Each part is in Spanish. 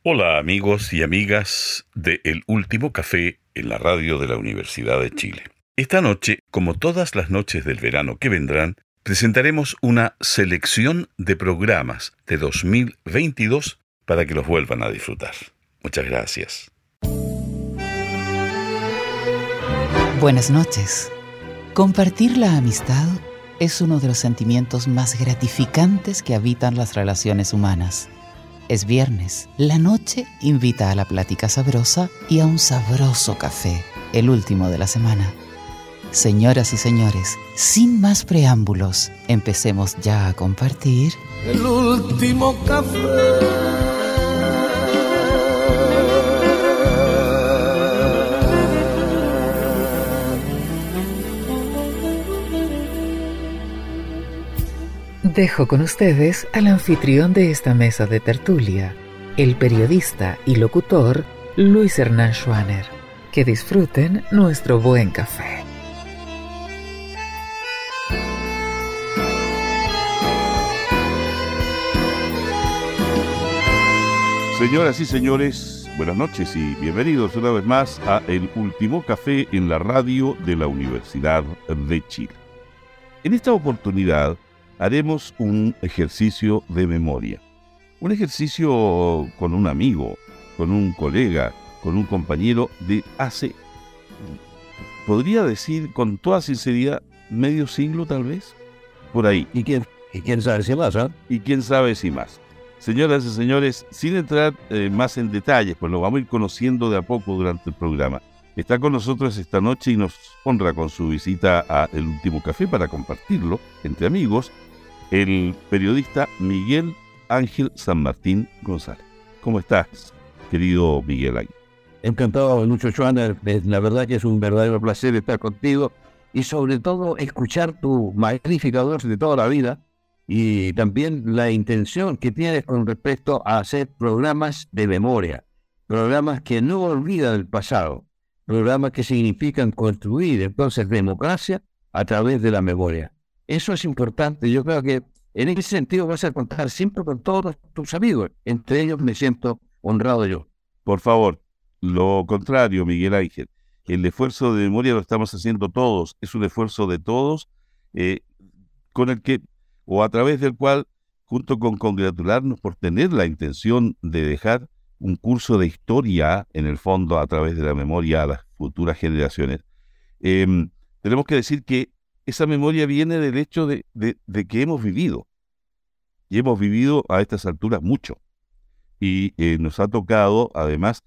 Hola amigos y amigas de El Último Café en la radio de la Universidad de Chile. Esta noche, como todas las noches del verano que vendrán, presentaremos una selección de programas de 2022 para que los vuelvan a disfrutar. Muchas gracias. Buenas noches. Compartir la amistad es uno de los sentimientos más gratificantes que habitan las relaciones humanas. Es viernes, la noche invita a la plática sabrosa y a un sabroso café, el último de la semana. Señoras y señores, sin más preámbulos, empecemos ya a compartir el último café. Dejo con ustedes al anfitrión de esta mesa de tertulia, el periodista y locutor Luis Hernán Schwaner. Que disfruten nuestro buen café. Señoras y señores, buenas noches y bienvenidos una vez más a El Último Café en la radio de la Universidad de Chile. En esta oportunidad haremos un ejercicio de memoria. Un ejercicio con un amigo, con un colega, con un compañero de hace, podría decir con toda sinceridad, medio siglo tal vez, por ahí. ¿Y quién sabe si más, Y quién sabe si más. Señoras y señores, sin entrar más en detalles, pues lo vamos a ir conociendo de a poco durante el programa. Está con nosotros esta noche y nos honra con su visita a El Último Café para compartirlo entre amigos, el periodista Miguel Ángel San Martín González. ¿Cómo estás, querido Miguel Ángel? Encantado, Lucho Schwaner. La verdad que es un verdadero placer estar contigo y sobre todo escuchar tu magnífica voz de toda la vida y también la intención que tienes con respecto a hacer programas de memoria, programas que no olvidan el pasado, programas que significan construir entonces democracia a través de la memoria. Eso es importante. Yo creo que en ese sentido vas a contar siempre con todos tus amigos. Entre ellos me siento honrado yo. Por favor, lo contrario, Miguel Ángel. El esfuerzo de memoria lo estamos haciendo todos. Es un esfuerzo de todos con el que, o a través del cual, junto con congratularnos por tener la intención de dejar un curso de historia, en el fondo, a través de la memoria a las futuras generaciones, tenemos que decir que esa memoria viene del hecho de que hemos vivido. Y hemos vivido a estas alturas mucho. Y nos ha tocado, además,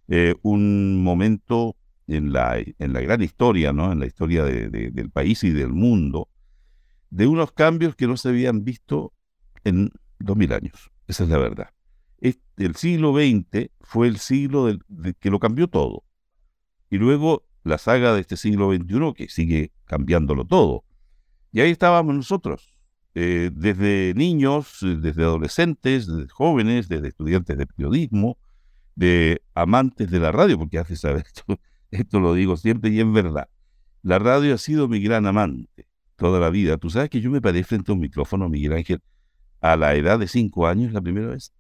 un momento en la gran historia, ¿no? En la historia del país y del mundo, de unos cambios que no se habían visto en 2000 años. Esa es la verdad. El siglo XX fue el siglo que lo cambió todo. Y luego la saga de este siglo XXI que sigue cambiándolo todo. Y ahí estábamos nosotros, desde niños, desde adolescentes, desde jóvenes, desde estudiantes de periodismo, de amantes de la radio, porque hace saber esto lo digo siempre y en verdad. La radio ha sido mi gran amante toda la vida. Tú sabes que yo me paré frente a un micrófono, Miguel Ángel, a la edad de 5 años la primera vez.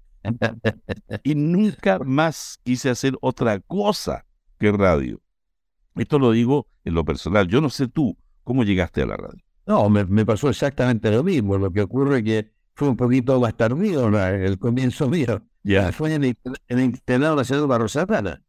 Y nunca más quise hacer otra cosa que radio. Esto lo digo en lo personal. Yo no sé tú, ¿cómo llegaste a la radio? No, me pasó exactamente lo mismo. Lo que ocurre es que fue un poquito más tardío el comienzo mío. Ya. Fue en el internado de la ciudad de Barros Arana.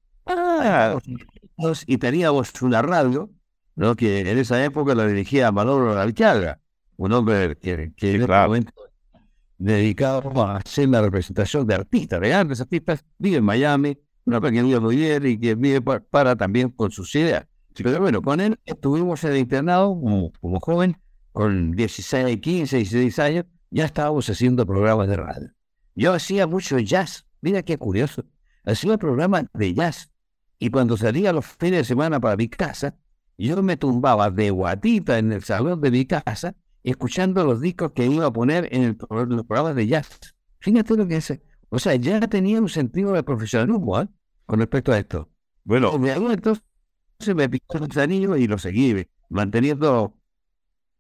Y teníamos una radio, ¿no? Que en esa época la dirigía Manolo Alchaga, un hombre que en ese momento dedicado a hacer la representación de artistas, de grandes artistas, vive en Miami, una pequeña vive muy bien y que vive para también con sus ideas. Sí. Pero bueno, con él estuvimos en el internado como joven, con 16, 15, 16 años, ya estábamos haciendo programas de radio. Yo hacía mucho jazz, mira qué curioso, hacía programas de jazz, y cuando salía los fines de semana para mi casa, yo me tumbaba de guatita en el salón de mi casa, escuchando los discos que iba a poner en los programas de jazz. Fíjate lo que es. O sea, ya tenía un sentido de profesionalismo con respecto a esto. Bueno, entonces me picó el anillo y lo seguí manteniendo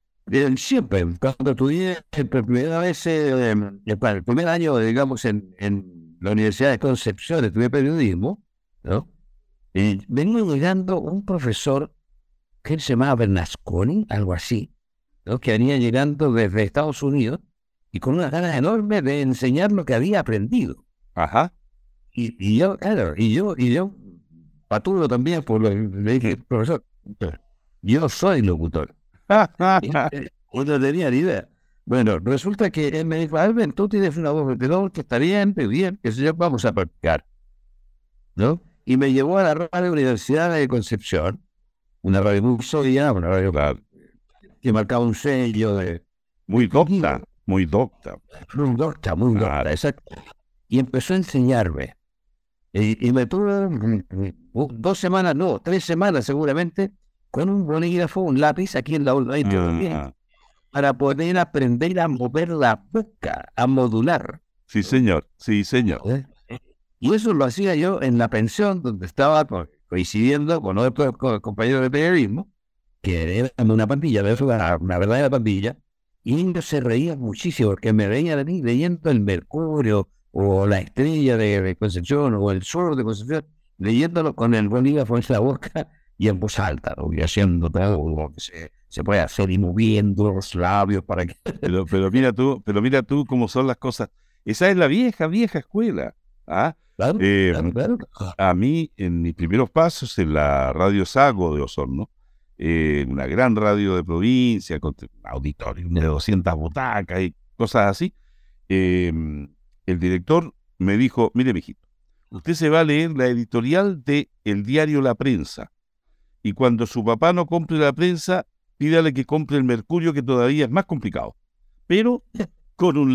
siempre. Cuando estudié por primera vez, el primer año, digamos, en la Universidad de Concepción, estudié periodismo, ¿no? Venía llegando un profesor que se llamaba Bernasconi, algo así, ¿no? Que venía llegando desde Estados Unidos y con unas ganas enormes de enseñar lo que había aprendido. Ajá. Y yo, claro, y yo, paturo también, le dije, profesor, yo soy locutor. Yo no tenía ni idea. Bueno, resulta que él me dijo, Albert, tú tienes una voz de locutor que está bien, que sé yo, vamos a practicar, ¿no? Y me llevó a la radio Universidad de Concepción, una radio muy sólida, una radio que marcaba un sello de... Muy docta, muy docta. Muy docta, exacto. Y empezó a enseñarme. Y me tuve 2 semanas, no, 3 semanas seguramente, con un bolígrafo, un lápiz, aquí en la también, para poder aprender a mover la boca, a modular. Sí, señor, sí, señor. Y eso lo hacía yo en la pensión, donde estaba coincidiendo con otros compañeros de periodismo, que era una pandilla, una verdadera pandilla, y ellos se reían muchísimo, porque me veían a mí leyendo el Mercurio, o la Estrella de Concepción, o el Sol de Concepción, leyéndolo con el bolígrafo en la boca y en voz alta, ¿no? Y haciendo todo lo que se puede hacer y moviendo los labios para que... Pero mira tú cómo son las cosas. Esa es la vieja escuela. ¿Ah? Claro. A mí, en mis primeros pasos en la Radio Sago de Osorno, una gran radio de provincia, con auditorio de 200 butacas y cosas así, el director me dijo, mire, mijito, usted se va a leer la editorial de el diario La Prensa, y cuando su papá no compre La Prensa, pídale que compre el Mercurio, que todavía es más complicado, pero con un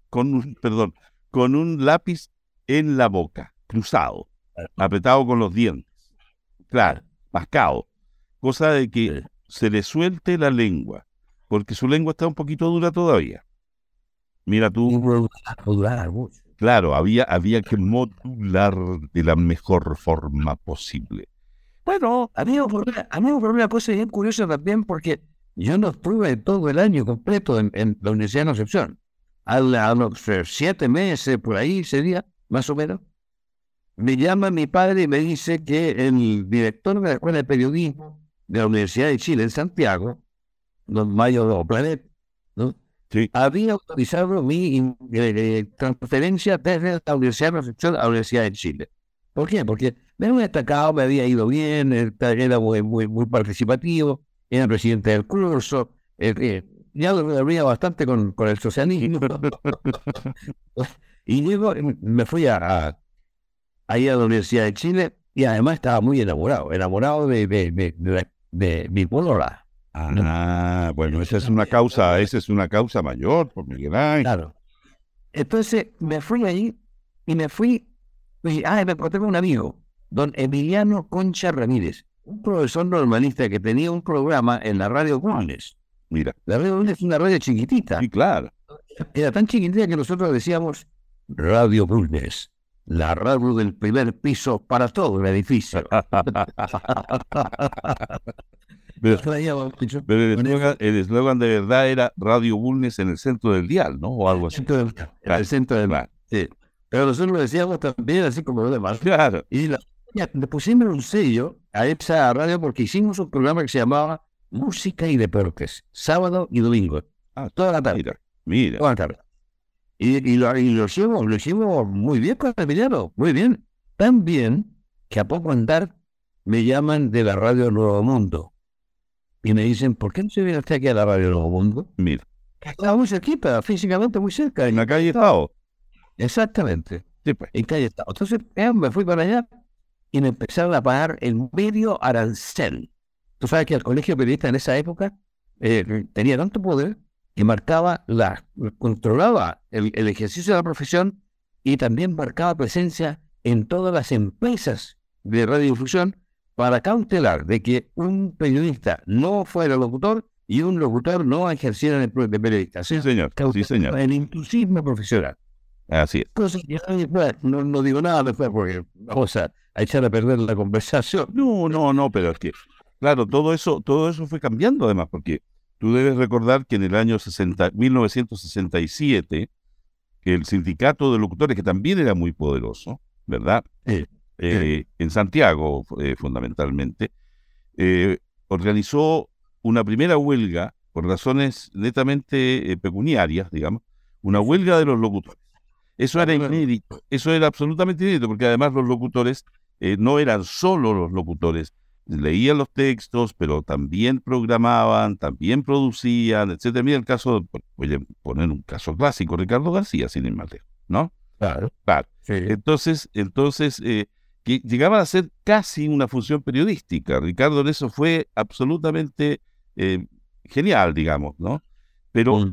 lápiz en la boca, cruzado, apretado con los dientes, claro, mascado, cosa de que se le suelte la lengua, porque su lengua está un poquito dura todavía. Mira tú, claro, había que modular de la mejor forma posible. Bueno, a mí me ocurrió una cosa bien curiosa también, porque yo no estuve todo el año completo en la Universidad de Concepción. A los 7 meses, por ahí sería, más o menos, me llama mi padre y me dice que el director de la Escuela de Periodismo de la Universidad de Chile en Santiago, don Mayo Planet, ¿no? Sí. Había autorizado mi transferencia desde la Universidad de Concepción a la Universidad de Chile. ¿Por qué? Porque me había destacado, me había ido bien, era muy participativo, era presidente del curso, ya lo habría bastante con el socialismo. Y luego me fui ahí a la Universidad de Chile, y además estaba muy enamorado de mi polola. Bueno, esa es una causa mayor, por Miguel Ángel. Claro. Entonces me fui ahí y me encontré con un amigo, don Emiliano Concha Ramírez, un profesor normalista que tenía un programa en la Radio Bulnes. Mira. La Radio Bulnes es una radio chiquitita. Sí, claro. Era tan chiquitita que nosotros decíamos Radio Bulnes, la radio del primer piso para todo el edificio. Pero el eslogan de verdad era Radio Bulnes en el centro del dial, ¿no? O algo así. En el centro del dial, sí. Pero nosotros lo decíamos también así como los demás. Claro. Y le pusimos un sello a esa radio porque hicimos un programa que se llamaba Música y Deportes, sábado y domingo. Toda la tarde. Mira. Toda la tarde. Y lo hicimos muy bien con Emiliano, muy bien. Tan bien que a poco andar me llaman de la Radio Nuevo Mundo. Y me dicen, ¿por qué no se viene usted aquí a la Radio Nuevo Mundo? Mira. Estaba muy cerquita, físicamente muy cerca. En la calle Estado. Exactamente. Sí, pues. En calle Estado. Entonces me fui para allá y me empezaron a pagar el medio arancel. Tú sabes que el colegio periodista en esa época tenía tanto poder que controlaba el ejercicio de la profesión y también marcaba presencia en todas las empresas de radiodifusión para cautelar de que un periodista no fuera locutor y un locutor no ejerciera de periodista. Sí, señor. Sí, señor. El intrusismo profesional. Así es. Entonces, no digo nada después porque vamos a echar a perder la conversación. No, pero es que, claro, todo eso fue cambiando además, porque tú debes recordar que en el año 1967, el sindicato de locutores, que también era muy poderoso, ¿verdad? En Santiago, fundamentalmente, organizó una primera huelga por razones netamente pecuniarias, digamos, una huelga de los locutores. Eso era inédito, eso era absolutamente inédito, porque además los locutores no eran solo los locutores, leían los textos, pero también programaban, también producían, etcétera. Mira el caso, voy a poner un caso clásico, Ricardo García, sin ir más lejos, ¿no? Claro. Sí. Entonces, que llegaba a ser casi una función periodística. Ricardo en eso fue absolutamente genial, digamos, ¿no? Pero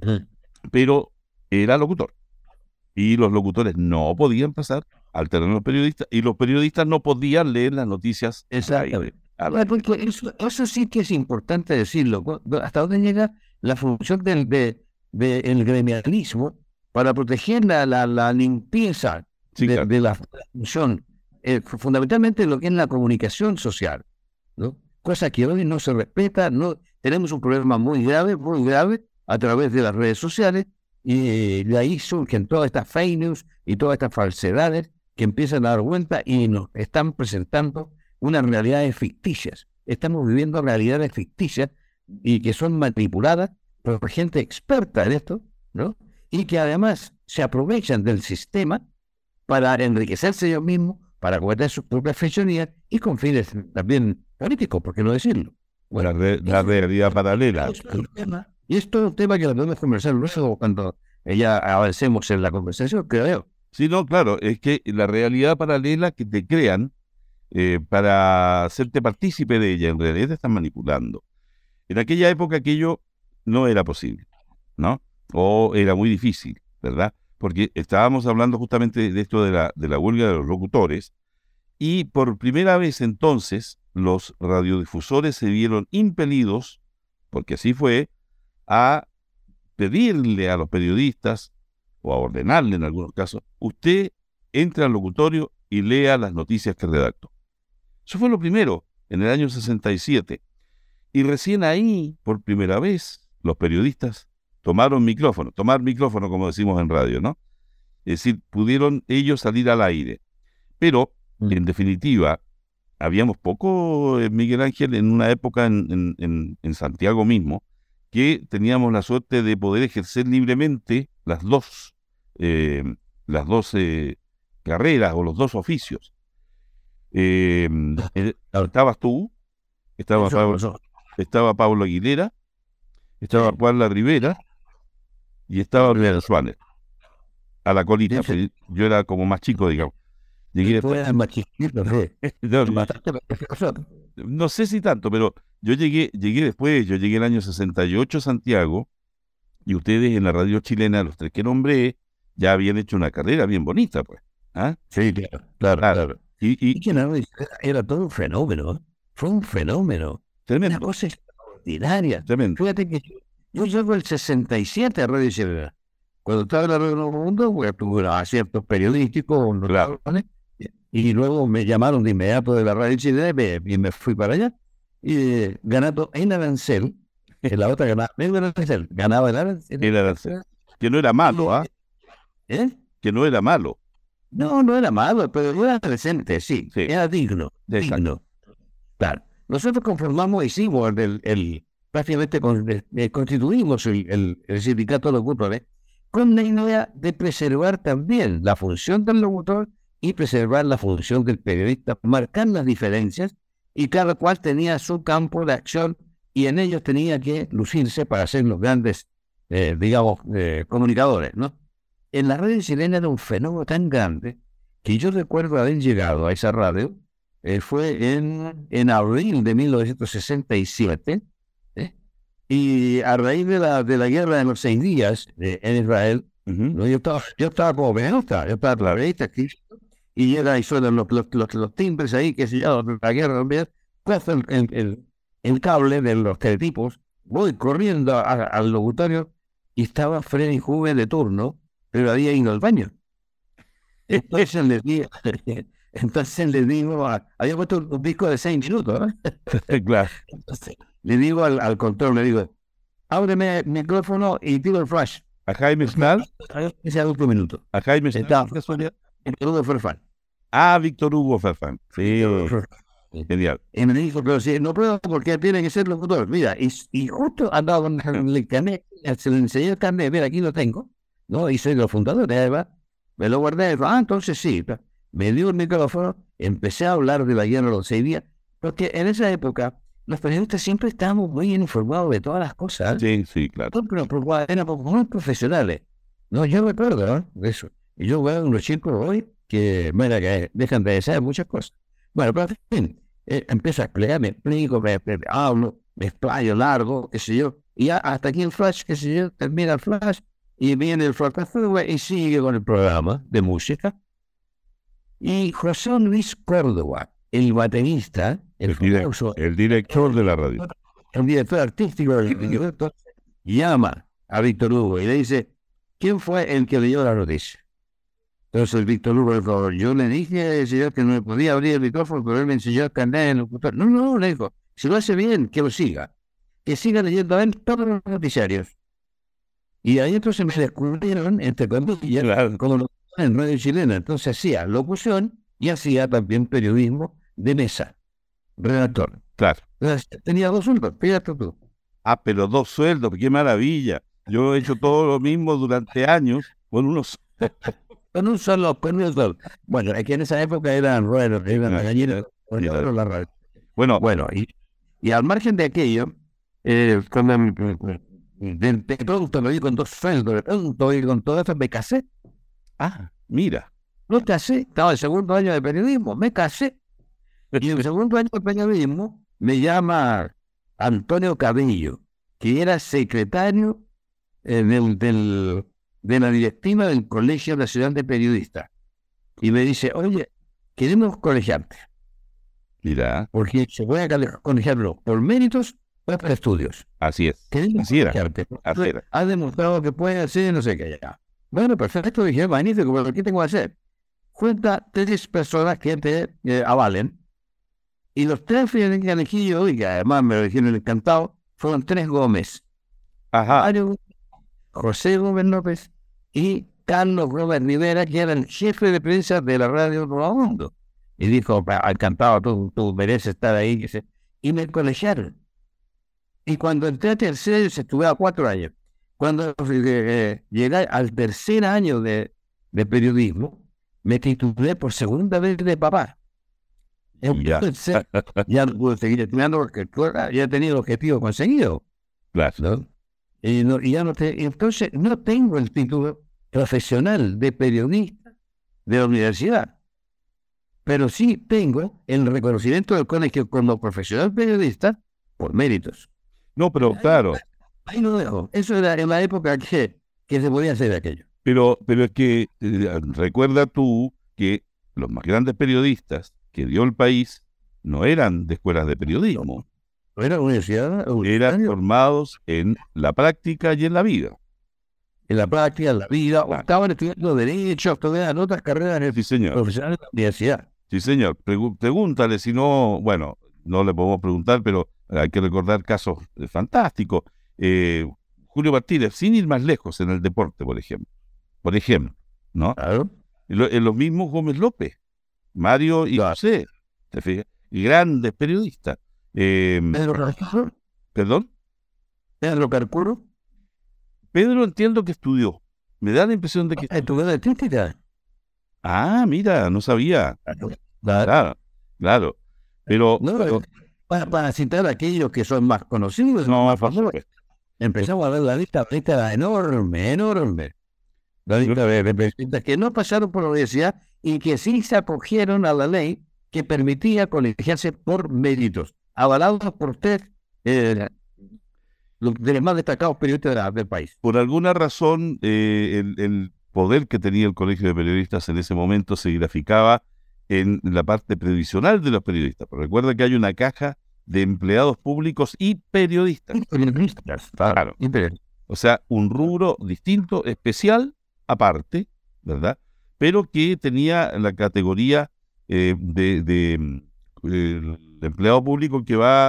era locutor. Y los locutores no podían pasar al terreno de los periodistas, y los periodistas no podían leer las noticias. Exactamente. Eso sí que es importante decirlo. ¿Hasta dónde llega la función del gremialismo para proteger la limpieza de la función? Fundamentalmente lo que es la comunicación social, ¿no? Cosa que hoy no se respeta. No, tenemos un problema muy grave a través de las redes sociales, y de ahí surgen todas estas fake news y todas estas falsedades que empiezan a dar vuelta y nos están presentando unas realidades ficticias. Estamos viviendo realidades ficticias y que son manipuladas por gente experta en esto, ¿no? Y que además se aprovechan del sistema para enriquecerse ellos mismos, para cometer sus propias fechorías y con fines también políticos, ¿por qué no decirlo? Bueno, la realidad paralela. Y esto es un tema que lo podemos conversar luego cuando ya avancemos en la conversación, creo yo. Sí, no, claro, es que la realidad paralela que te crean para hacerte partícipe de ella, en realidad te están manipulando. En aquella época aquello no era posible, ¿no? O era muy difícil, ¿verdad? Porque estábamos hablando justamente de esto de la huelga de los locutores, y por primera vez entonces los radiodifusores se vieron impelidos, porque así fue, a pedirle a los periodistas, o a ordenarle en algunos casos, usted entra al locutorio y lea las noticias que redactó. Eso fue lo primero, en el año 67. Y recién ahí, por primera vez, los periodistas tomaron micrófono, tomar micrófono, como decimos en radio, ¿no? Es decir, pudieron ellos salir al aire. Pero, en definitiva, habíamos poco, Miguel Ángel, en una época en Santiago mismo, que teníamos la suerte de poder ejercer libremente las dos carreras o los dos oficios. Estabas tú, estaba Pablo Aguilera, estaba Juan Rivera y estaba Rivera Suárez. A la colita, yo era como más chico, digamos. Llegué no sé si tanto, pero yo llegué después, yo llegué el año 68 a Santiago, y ustedes en la radio chilena, los tres que nombré, ya habían hecho una carrera bien bonita, pues. ¿Ah? Sí, claro. Y que era todo un fenómeno, fue un fenómeno. Tremendo. Una cosa extraordinaria. Tremendo. Fíjate que yo llego el 67 a Radio Chilena. Cuando estaba en la Radio Nuevo Mundo, pues, tuve aciertos periodísticos, claro. Y luego me llamaron de inmediato de la Radio Chilena y me fui para allá. Y ganando en Arancel, en la otra ganaba el Arancel. Que no era malo, ¿ah? Que no era malo. No era malo, pero era decente, sí. Era digno. Claro. Nosotros hicimos prácticamente constituimos el sindicato de locutores con la idea de preservar también la función del locutor y preservar la función del periodista, marcar las diferencias, y cada cual tenía su campo de acción y en ellos tenía que lucirse para ser los grandes, comunicadores, ¿no? En la radio chilena era un fenómeno tan grande que yo recuerdo haber llegado a esa radio, fue en abril de 1967, y a raíz de la guerra de los 6 días en Israel, ¿no? yo estaba como periodista, aquí, y suenan los timbres ahí, que se llama la guerra también, pues el cable de los teletipos, voy corriendo al locutorio y estaba Freddy Juve de turno, pero había ido al baño. Entonces les digo, había puesto un disco de 6 minutos, ¿eh? Claro. Entonces, le digo al control, le digo, ábreme el micrófono y tiro el flash. ¿A Jaime Snell? Ese último minuto. ¿A Jaime Snell? Estaba Víctor Hugo Farfán. Ah, Víctor Hugo Farfán. Sí, genial. Y me dijo, pero si no puedo porque tiene que ser locutor. Mira, y justo andaba con el carnet, se le enseñé el carnet, mira, aquí lo tengo, ¿no? Y soy los fundadores, además. Me lo guardé, y dijo, entonces sí. Me dio el micrófono, empecé a hablar de la guerra de los 6 días, porque en esa época los periodistas siempre estábamos muy bien informados de todas las cosas. Sí, sí, claro. Pero éramos muy profesionales. No, yo recuerdo, ¿no? De eso. Y yo veo unos chicos hoy que, mira, que dejan de saber muchas cosas. Bueno, pero en fin, empiezo a explicar, me explico, me hablo, me explayo largo, qué sé yo. Y ya hasta aquí el flash, qué sé yo, termina el flash y viene el fracaso y sigue con el programa de música. Y José Luis Córdoba, el baterista, el director de la radio, el director artístico del director, llama a Víctor Hugo y le dice, ¿quién fue el que leyó la noticia? Entonces el Víctor Hugo dijo, yo le dije al señor que no me podía abrir el micrófono, pero él me enseñó el carnet en el locutor. No, le dijo, si lo hace bien, que lo siga. Que siga leyendo a él todos los noticiarios. Y ahí entonces me descubrieron, entre comillas, claro, como lo en Radio Chilena. Entonces hacía locución y hacía también periodismo de mesa, redactor. Claro. Entonces, tenía 2 sueldos, fíjate tú. Ah, pero 2 sueldos, qué maravilla. Yo he hecho todo lo mismo durante años con unos... Con un solo. Bueno, es que en esa época eran ruedos, eran la gallina, la radio. Bueno, y al margen de aquello, cuando de pronto me vi con 2 sueldos, de pronto vi con todo eso, me casé. Ah, mira. No casé, estaba en el segundo año de periodismo, me casé. Y en el segundo año de periodismo me llama Antonio Cabello, que era secretario de la directiva del Colegio Nacional de Periodistas. Y me dice, oye, queremos colegiarte. Mira. Porque se puede colegiarlo por méritos o por estudios. Así es. Queremos colegiarte. Así era. Has demostrado que puedes hacer no sé qué ya. Bueno, perfecto, dije, magnífico, pero ¿qué tengo que hacer? Cuenta 3 personas que te avalen. Y los 3 que elegí yo, y que además me lo dijeron encantado, fueron 3 Gómez. Ajá. Mario, José Gómez López y Carlos Gómez Rivera, que era el jefe de prensa de la radio Nuevo Mundo. Y dijo, encantado, tú mereces estar ahí. Y me colegiaron. Y cuando entré a tercero, se estuve a 4 años. Cuando llegué al tercer año de periodismo, me titulé por segunda vez de papá. Ya no pude seguir estudiando porque ya tenía el objetivo conseguido. Claro. ¿No? Y ya no entonces no tengo el título profesional de periodista de la universidad, pero sí tengo el reconocimiento del colegio como profesional periodista por méritos. No, pero claro. Ahí lo dejo. Eso era en la época que se podía hacer aquello. Pero es que recuerda tú que los más grandes periodistas que dio el país no eran de escuelas de periodismo. No era universidad. Eran formados en la práctica y en la vida. En la práctica, en la vida. Claro. Estaban estudiando Derecho, estudiaban otras carreras profesionales de la universidad. Sí, señor. Pregúntale, si no, bueno, no le podemos preguntar, pero hay que recordar casos fantásticos. Julio Martínez, sin ir más lejos en el deporte, por ejemplo, ¿no? Claro. En los mismos Gómez López, Mario y José, ¿te fijas? Y grandes periodistas. ¿Pedro Carcuro? ¿Perdón? ¿Pedro Carcuro? Pedro entiendo que estudió. Me da la impresión de que... ¿Estudió de artística? Ah, mira, no sabía. Claro. Pero... No, para citar a aquellos que son más conocidos, no, por supuesto. Empezamos a ver la lista enorme. La lista de periodistas que no pasaron por la universidad y que sí se acogieron a la ley que permitía colegiarse por méritos, avalados por 3 de los más destacados periodistas del país. Por alguna razón, el poder que tenía el Colegio de Periodistas en ese momento se graficaba en la parte previsional de los periodistas. Pero recuerda que hay una caja de empleados públicos y periodistas. Claro. O sea, un rubro distinto, especial, aparte, ¿verdad? Pero que tenía la categoría empleado público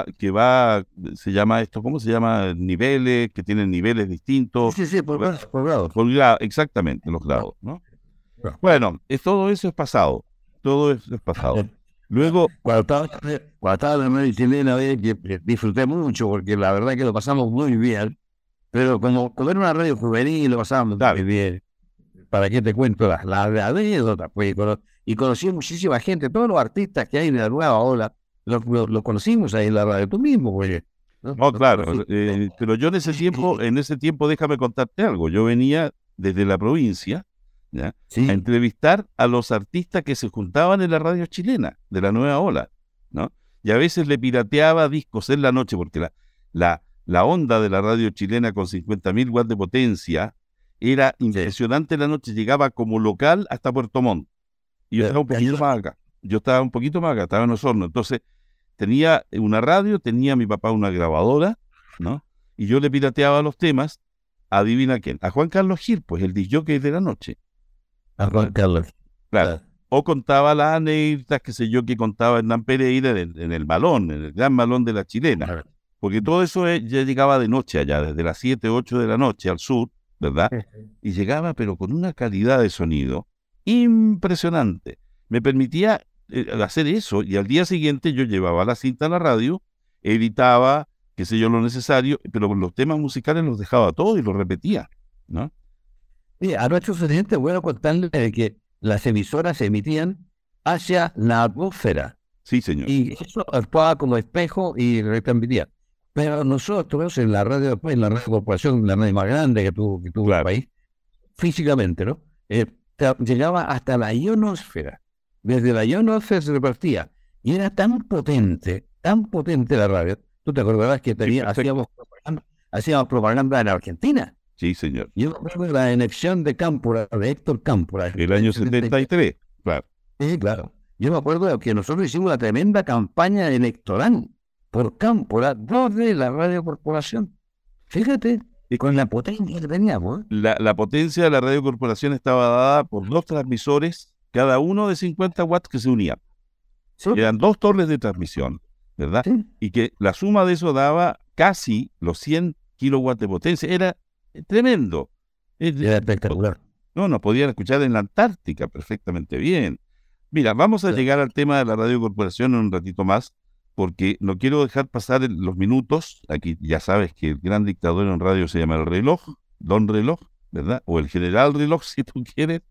se llama esto, ¿cómo se llama? Niveles, que tienen niveles distintos. Sí, por grados. Exactamente, los grados, ¿no? Bueno, todo eso es pasado. Todo eso es pasado. Luego, cuando estaba en la radio chilena, que disfruté mucho, porque la verdad que lo pasamos muy bien. Pero como era una radio juvenil, lo pasábamos muy bien. ¿Para qué te cuento las anécdotas? Pues, y conocí muchísima gente, todos los artistas que hay de la nueva ola, los conocimos ahí en la radio, tú mismo, güey. No, claro, pero yo en ese tiempo déjame contarte algo. Yo venía desde la provincia, ¿ya? Sí. A entrevistar a los artistas que se juntaban en la radio chilena, de la nueva ola, ¿no? Y a veces le pirateaba discos en la noche, porque la onda de la radio chilena con 50.000 watts de potencia era impresionante en la noche, llegaba como local hasta Puerto Montt. Y yo estaba un poquito más acá. Estaba en Osorno. Entonces, tenía una radio, tenía mi papá una grabadora, ¿no? Y yo le pirateaba los temas, adivina quién, a Juan Carlos Gil, pues el discjockey de la noche. A Juan Carlos. Claro. O contaba las anécdotas, qué sé yo, que contaba Hernán Pereira en el malón, en el gran malón de la chilena. Porque todo eso ya llegaba de noche allá, desde las 7, 8 de la noche al sur, ¿verdad? Y llegaba, pero con una calidad de sonido impresionante. Me permitía hacer eso, y al día siguiente yo llevaba la cinta a la radio, editaba, qué sé yo, lo necesario, pero los temas musicales los dejaba todos y los repetía, ¿no? Sí, a nuestros oyentes, bueno, contarles que las emisoras se emitían hacia la atmósfera. Sí, señor. Y eso actuaba como espejo y retransmitía. Pero nosotros en la radio corporación, la radio más grande que tuvo el país, físicamente, ¿no? Llegaba hasta la ionosfera. Desde la ionosfera se repartía. Y era tan potente la radio. Tú te acordarás que hacíamos propaganda en Argentina. Sí, señor. Yo recuerdo la elección de Cámpora, de Héctor Cámpora. El año 73, claro. Sí, claro. Yo me acuerdo que nosotros hicimos una tremenda campaña electoral por Cámpora desde la radio corporación. Fíjate, y con la potencia que teníamos. La potencia de la radio corporación estaba dada por 2 transmisores, cada uno de 50 watts que se unían. Sí. Eran 2 torres de transmisión, ¿verdad? Sí. Y que la suma de eso daba casi los 100 kilowatts de potencia. Era tremendo. Era espectacular. No, nos podían escuchar en la Antártica perfectamente bien. Mira, vamos a llegar al tema de la radio corporación en un ratito más, porque no quiero dejar pasar los minutos. Aquí ya sabes que el gran dictador en radio se llama el reloj, Don Reloj, ¿verdad? O el general reloj, si tú quieres.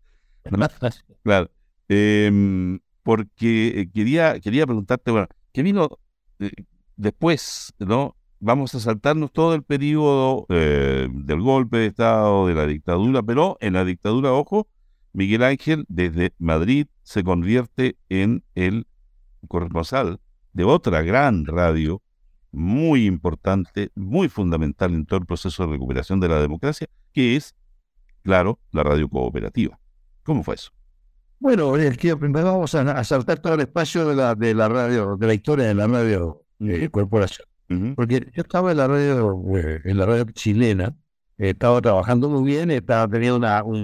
Claro. Porque quería preguntarte, bueno, ¿qué vino después, no? Vamos a saltarnos todo el periodo del golpe de Estado, de la dictadura, pero en la dictadura, ojo, Miguel Ángel desde Madrid se convierte en el corresponsal de otra gran radio muy importante, muy fundamental en todo el proceso de recuperación de la democracia, que es, claro, la radio cooperativa. ¿Cómo fue eso? Bueno, primero vamos a saltar todo el espacio de la radio, de la historia de la radio corporación. Porque yo estaba en la radio chilena, estaba trabajando muy bien, estaba teniendo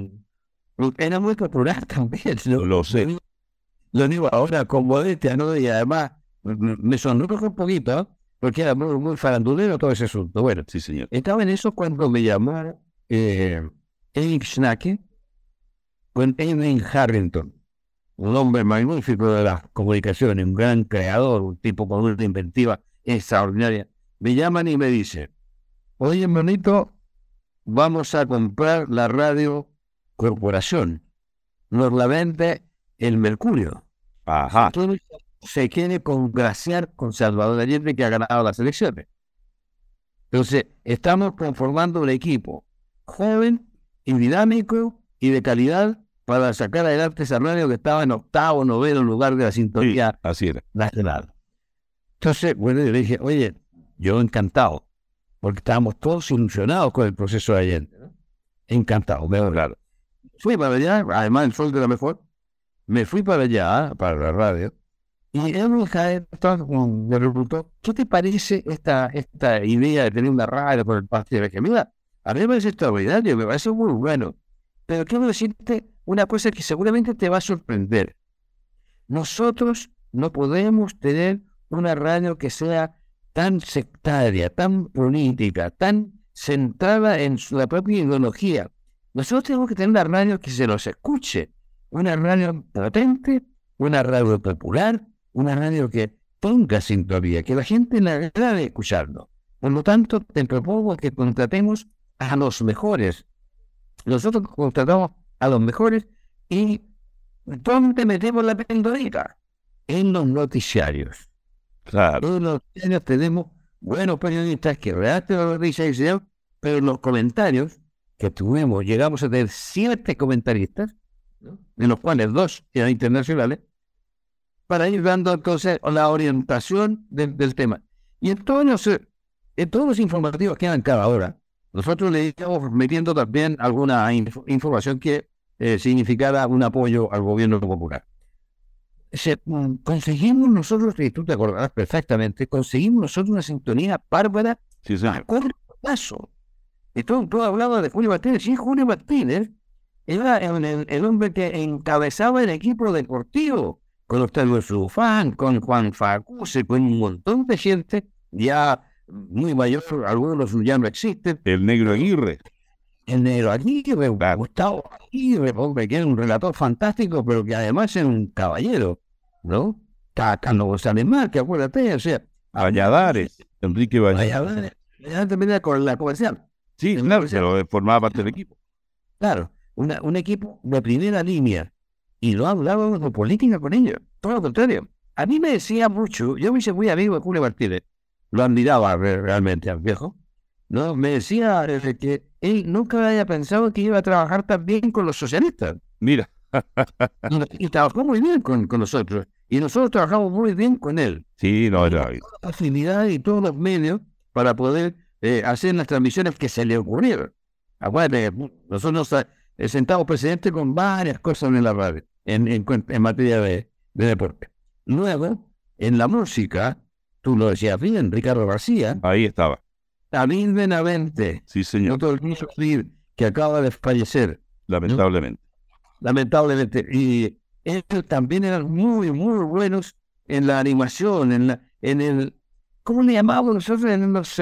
era muy popular también. Lo sé. Lo digo ahora con modestia, ¿no? Y además me sonrojo un poquito, porque era muy farandulero todo ese asunto. Bueno, sí, señor. Estaba en eso cuando me llamó Eric Schnake con Edwin Harrington, un hombre magnífico de las comunicaciones, un gran creador, un tipo con una inventiva extraordinaria. Me llaman y me dicen: oye, hermanito, vamos a comprar la radio corporación. Nos la vende el Mercurio. Ajá. Entonces, se quiere congraciar con Salvador Allende, que ha ganado las elecciones. Entonces, estamos conformando un equipo joven y dinámico y de calidad para sacar adelante esa radio que estaba en 8º, 9º lugar de la sintonía sí, así era. Nacional. Entonces, bueno, yo le dije: oye, yo encantado, porque estábamos todos ilusionados con el proceso de Allende, ¿no? Encantado, claro. Fui para allá, además el sol de la mejor, me fui para allá, para la radio, y él me preguntó: ¿qué te parece esta idea de tener una radio con el pastel? Le dije: mira, a mí me parece extraordinario, me parece muy bueno, pero quiero decirte una cosa que seguramente te va a sorprender. Nosotros no podemos tener una radio que sea tan sectaria, tan política, tan centrada en la propia ideología. Nosotros tenemos que tener una radio que se nos escuche, una radio potente, una radio popular, una radio que ponga sintonía, que la gente le agrade escucharnos. Por lo tanto, te propongo que contratemos a los mejores. Nosotros contratamos a los mejores y ¿dónde metemos la pendorita? En los noticiarios. Claro. En los noticiarios tenemos buenos periodistas que redactan las noticias, pero en los comentarios que tuvimos, llegamos a tener 7 comentaristas, ¿no?, de los cuales 2 eran internacionales, para ir dando entonces la orientación del tema. Y en todos los informativos que dan cada hora, nosotros le íbamos metiendo también alguna información que significara un apoyo al gobierno popular. Conseguimos nosotros, y tú te acordarás perfectamente, conseguimos nosotros una sintonía bárbara a corto plazo. Y tú hablabas de Julio Martínez. Sí, Julio Martínez era el hombre que encabezaba el equipo deportivo, con Octavio Zufán, con Juan Facuse, con un montón de gente ya muy mayor, algunos ya no existen. El Negro Aguirre. El Negro Aguirre, Gustavo Aguirre, hombre, que era un relator fantástico, pero que además era un caballero, ¿no? Carlos González Márquez, acuérdate, o sea. Valladares, Enrique Valladares también era con la comercial. Sí, claro, pero formaba parte del equipo. Claro, un equipo de primera línea. Y no hablábamos de política con ellos, todo lo contrario. A mí me decía mucho, yo me hice muy amigo de Julio Martínez, lo admiraba realmente al viejo, ¿no? Me decía que él nunca había pensado que iba a trabajar tan bien con los socialistas. Mira. Y trabajó muy bien con nosotros, y nosotros trabajamos muy bien con él. Sí, no, era toda la facilidad y todos los medios para poder hacer las transmisiones que se le ocurrieron. Acuérdate, nosotros nos sentamos presidente con varias cosas en la radio, en materia de deporte. Luego, en la música, tú lo decías bien, Ricardo García. Ahí estaba. David Benavente. Sí, señor. Otro que acaba de fallecer. Lamentablemente. ¿No? Lamentablemente. Y ellos también eran muy, muy buenos en la animación, en el... ¿Cómo le llamábamos nosotros?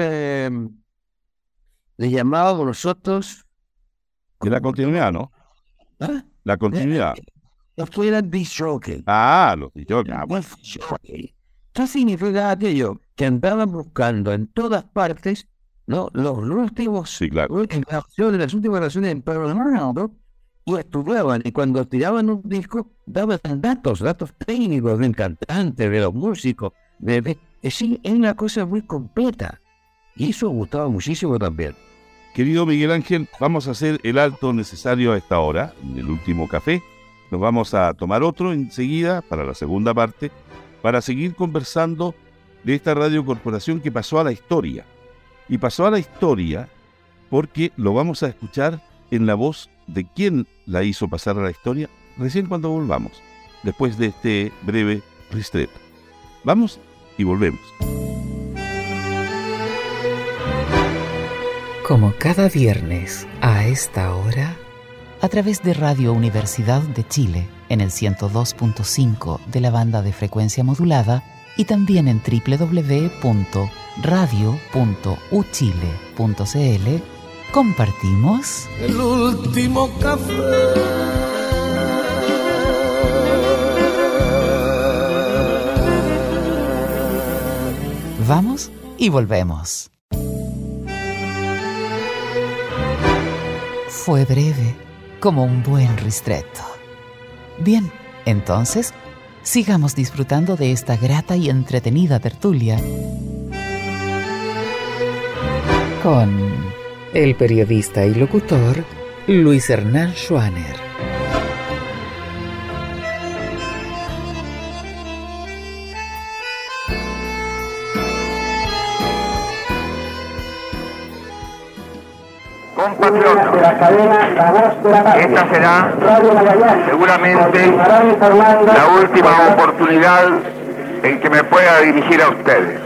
Le llamábamos nosotros... De la continuidad, ¿no? ¿Ah? La continuidad. Los que eran disc jockey. Los disc jockey. ¿Qué significa aquello? Que andaban buscando en todas partes, ¿no?, los últimos, sí, claro, las últimas grabaciones en Pedro Ronaldo, y estudiaban, y cuando tiraban un disco, daban datos técnicos del cantante, de los músicos, es una cosa muy completa. Y eso gustaba muchísimo también. Querido Miguel Ángel, vamos a hacer el alto necesario a esta hora, en el último café. Nos vamos a tomar otro enseguida, para la segunda parte, para seguir conversando de esta radiocorporación que pasó a la historia. Y pasó a la historia porque lo vamos a escuchar en la voz de quien la hizo pasar a la historia recién cuando volvamos, después de este breve ristreto. Vamos y volvemos. Como cada viernes a esta hora, a través de Radio Universidad de Chile en el 102.5 de la banda de frecuencia modulada y también en www.radio.uchile.cl, compartimos el último café. Vamos y volvemos. Fue breve, como un buen ristretto. Bien, entonces, sigamos disfrutando de esta grata y entretenida tertulia con el periodista y locutor Luis Hernán Schwaner. Compatriotas, esta será seguramente la última oportunidad en que me pueda dirigir a ustedes.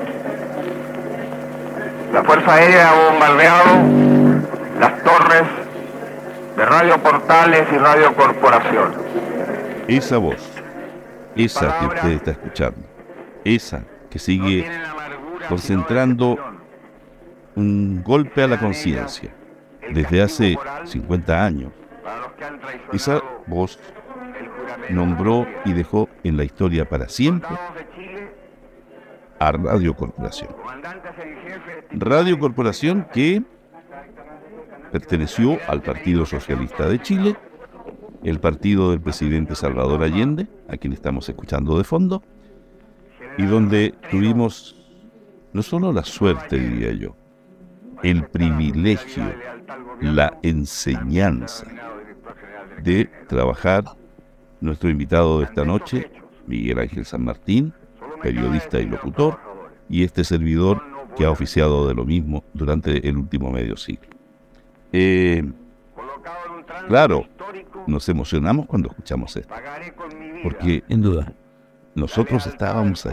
La Fuerza Aérea ha bombardeado las torres de Radio Portales y Radio Corporación. Esa voz, esa que usted está escuchando, esa que sigue concentrando un golpe a la conciencia desde hace 50 años. Esa voz nombró y dejó en la historia para siempre a Radio Corporación. Radio Corporación que perteneció al Partido Socialista de Chile, el partido del presidente Salvador Allende, a quien estamos escuchando de fondo, y donde tuvimos no solo la suerte, diría yo, el privilegio, la enseñanza de trabajar nuestro invitado de esta noche, Miguel Ángel San Martín, periodista y locutor, y este servidor que ha oficiado de lo mismo durante el último medio siglo. Claro, nos emocionamos cuando escuchamos esto, porque en duda nosotros estábamos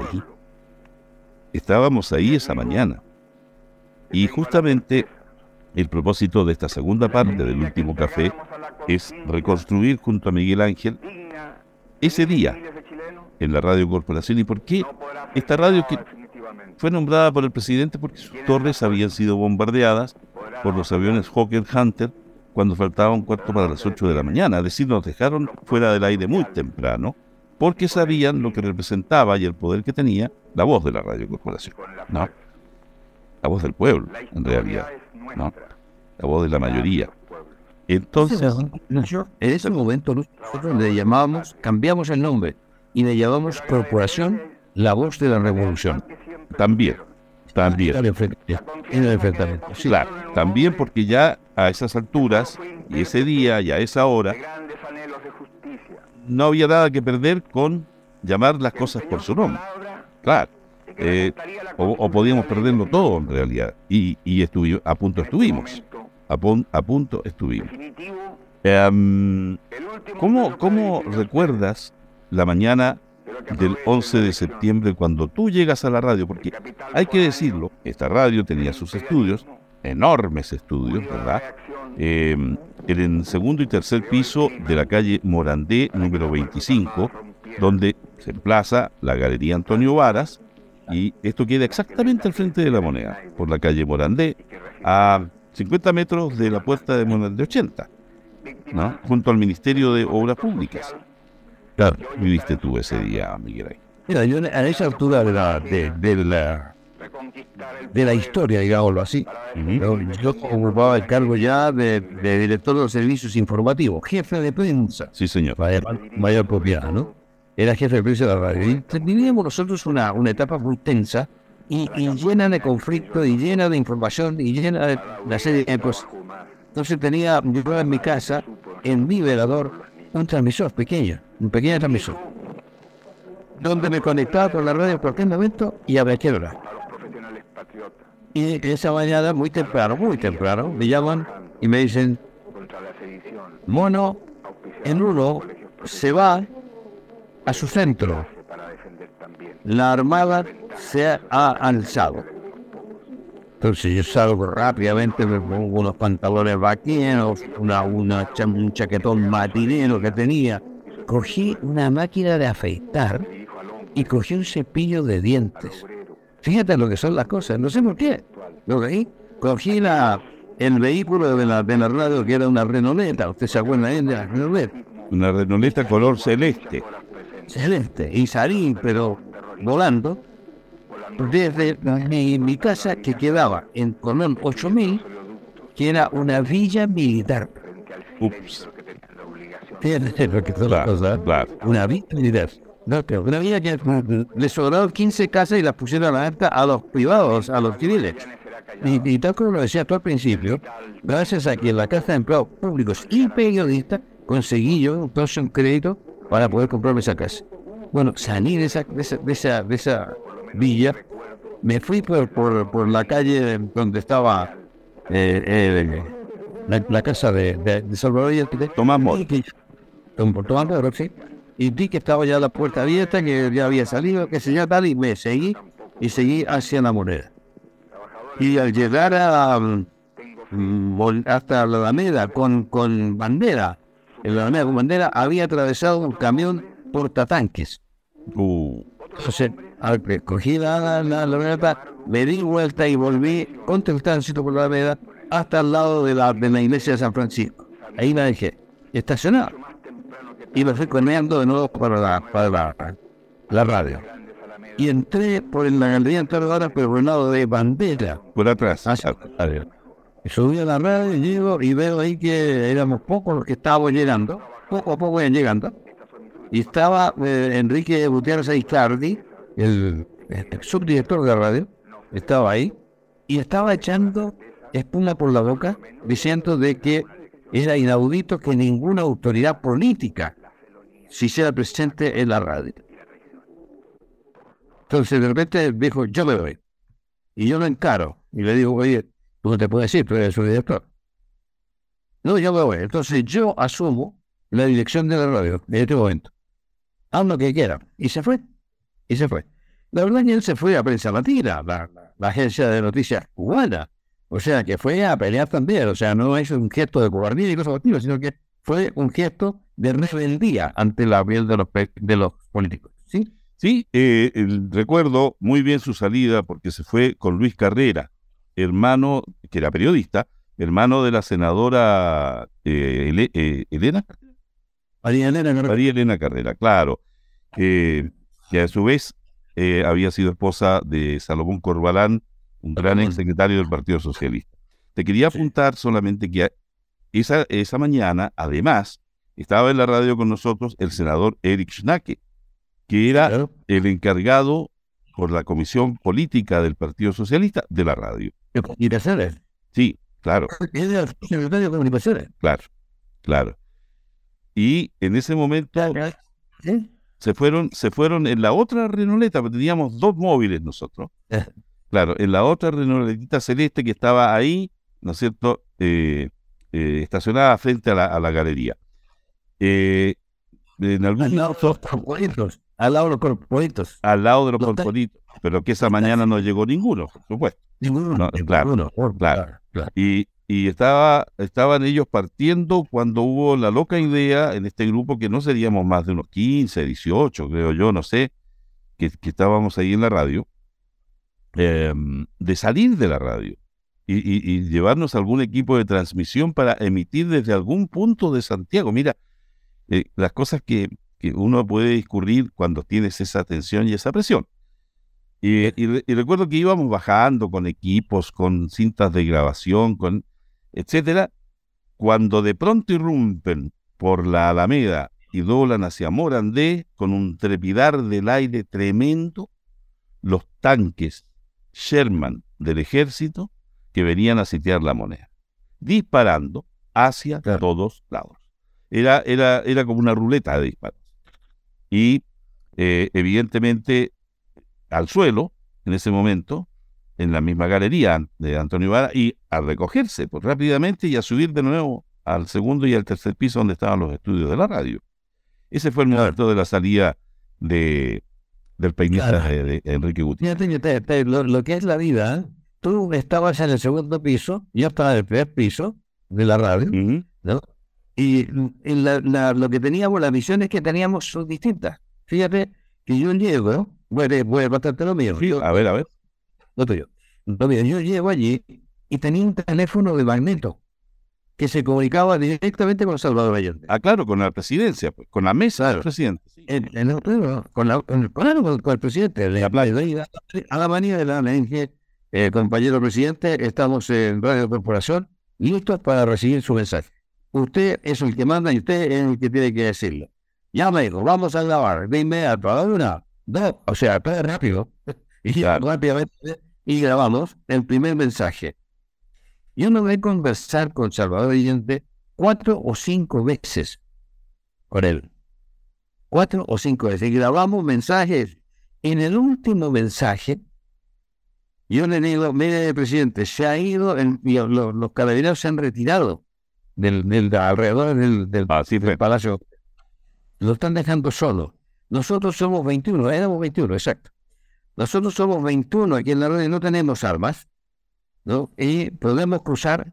ahí esa mañana, y justamente el propósito de esta segunda parte del último café es reconstruir junto a Miguel Ángel ese día en la Radio Corporación. ¿Y por qué esta radio que fue nombrada por el presidente? Porque sus torres habían sido bombardeadas por los aviones Hawker Hunter cuando faltaba un cuarto para las 8 de la mañana. Es decir, nos dejaron fuera del aire muy temprano porque sabían lo que representaba y el poder que tenía la voz de la Radio Corporación, ¿no? La voz del pueblo, en realidad, ¿no? La voz de la mayoría. Entonces, en ese momento nosotros le llamábamos, cambiamos el nombre y le llamamos Corporación La Voz de la Revolución. También. Sí. Claro, también porque ya a esas alturas, y ese día, y a esa hora, no había nada que perder con llamar las cosas por su nombre. Claro. O podíamos perderlo todo en realidad. Y a punto estuvimos. A punto estuvimos. ¿Cómo recuerdas la mañana del 11 de septiembre cuando tú llegas a la radio? Porque hay que decirlo, esta radio tenía sus estudios, enormes estudios, ¿verdad? En el segundo y tercer piso de la calle Morandé, número 25, donde se emplaza la Galería Antonio Varas, y esto queda exactamente al frente de la Moneda, por la calle Morandé, a 50 metros de la puerta de Morandé 80, ¿no? Junto al Ministerio de Obras Públicas. Claro, viviste tú ese día, Miguel Ángel. Mira, yo a esa altura de la historia, digámoslo así, yo ocupaba el cargo ya de director de los servicios informativos, jefe de prensa. Sí, señor. Mayor propiedad, ¿no? Era jefe de prensa de la radio. Y vivíamos nosotros una etapa muy tensa y llena de conflicto y llena de información y llena de una serie de cosas. Entonces tenía yo en mi casa, en mi velador, un transmisor pequeño, un pequeño transmisor, donde me conectaba con la radio en cualquier momento y a cualquier hora. Y esa mañana, muy temprano, me llaman y me dicen: Mono, en uno se va a su centro. La Armada se ha alzado. Entonces yo salgo rápidamente, me pongo unos pantalones vaqueros, un chaquetón matinero que tenía. Cogí una máquina de afeitar y cogí un cepillo de dientes. Fíjate lo que son las cosas, no sé por qué. Cogí el vehículo de la radio, que era una Renoleta. ¿Usted se acuerda de la Renoleta? Una Renoleta color celeste. Celeste, y salí, pero volando, desde mi casa, que quedaba en Colón 8000, que era una villa militar. Ups. Claro. Una villa militar. No, pero una villa que le sobraron 15 casas y las pusieron a la venta a los privados, a los civiles. Y tal como lo decía tú al principio, gracias a que en la Casa de Empleados Públicos y Periodistas conseguí yo entonces un crédito para poder comprarme esa casa. Bueno, salí de esa villa, me fui por la calle donde estaba la casa de Salvador y Tomás Moro. Tomás Moro, sí. Y vi que estaba ya la puerta abierta, que ya había salido, que se ya tal, y me seguí hacia la Moneda. Y al llegar hasta la Alameda con bandera, en la Alameda con bandera había atravesado un camión portatanques. Entonces Cogí la Alameda, me di vuelta y volví con tránsito por la Alameda hasta al lado de la iglesia de San Francisco. Ahí la dejé estacionada y me fui corriendo de nuevo para la radio. Y entré por la galería entrada por el lado de Bandera. Por atrás. Subí a la radio y llego y veo ahí que éramos pocos los que estábamos llegando. Poco a poco iban llegando. Y estaba Enrique Gutiérrez Aizcardi, el subdirector de la radio, estaba ahí y estaba echando espuma por la boca diciendo de que era inaudito que ninguna autoridad política se hiciera presente en la radio. Entonces de repente dijo, yo me voy. Y yo lo encaro y le digo, oye, tú no te puedes ir, tú eres su director. No, yo me voy. Entonces yo asumo la dirección de la radio en este momento. Haz lo que quiera. Y se fue. La verdad que él se fue a Prensa Latina, la agencia de noticias cubana. O sea, que fue a pelear también. O sea, no es un gesto de cobardía y cosas así, sino que fue un gesto de rebeldía ante la piel de los políticos. ¿Sí? Sí, recuerdo muy bien su salida porque se fue con Luis Carrera, hermano, que era periodista, hermano de la senadora Elena. María Elena Carrera, claro, que a su vez había sido esposa de Salomón Corbalán, un gran exsecretario del Partido Socialista. Te quería apuntar solamente que esa mañana, además, estaba en la radio con nosotros el senador Erich Schnake, que era el encargado por la Comisión Política del Partido Socialista de la radio. ¿Comunicaciones? Sí, claro. ¿Es el secretario de Comunicaciones? Claro. Y en ese momento se fueron en la otra Renoleta, porque teníamos 2 móviles nosotros. Claro, en la otra Renoletita celeste que estaba ahí, ¿no es cierto?, estacionada frente a la galería. En algún... Al lado de los corporitos. Al lado de los corporitos. Pero que esa mañana no llegó ninguno, por supuesto. Ninguno. Claro. Y estaban ellos partiendo cuando hubo la loca idea en este grupo, que no seríamos más de unos 15, 18, creo yo, no sé, que estábamos ahí en la radio, de salir de la radio y llevarnos algún equipo de transmisión para emitir desde algún punto de Santiago. Mira, las cosas que uno puede discurrir cuando tienes esa tensión y esa presión. Y recuerdo que íbamos bajando con equipos, con cintas de grabación, con etcétera, cuando de pronto irrumpen por la Alameda y doblan hacia Morandé con un trepidar del aire tremendo los tanques Sherman del ejército que venían a sitiar La Moneda, disparando hacia todos lados. Era como una ruleta de disparos. Y evidentemente al suelo, en ese momento, en la misma galería de Antonio Vara, y a recogerse pues, rápidamente y a subir de nuevo al segundo y al tercer piso donde estaban los estudios de la radio. Ese fue el momento de la salida del peinista de Enrique Gutiérrez. Lo que es la vida, tú estabas en el segundo piso, yo estaba en el primer piso de la radio, ¿no? Y lo que teníamos, las misiones que teníamos son distintas. Fíjate que yo llego, voy a bastante lo mío. A ver. Lo tuyo. Yo llego allí y tenía un teléfono de magneto que se comunicaba directamente con Salvador Allende. Ah, claro, con la presidencia, pues, con la mesa del presidente. Sí. Con el presidente. Le aplaudo a la manía de la dije, compañero presidente, estamos en Radio Corporación, listos para recibir su mensaje. Usted es el que manda y usted es el que tiene que decirlo. Ya me dijo, vamos a grabar de inmediato, o sea, rápido. Y rápidamente y grabamos el primer mensaje. Yo no voy a conversar con Salvador Allende 4 o 5 veces con él. 4 o 5 veces. Y grabamos mensajes. En el último mensaje, yo le digo, mire, presidente, se ha ido, los carabineros se han retirado del alrededor del palacio. Lo están dejando solo. Nosotros somos 21, éramos 21, exacto. Nosotros somos 21 aquí en la radio, no tenemos armas, ¿no? Y podemos cruzar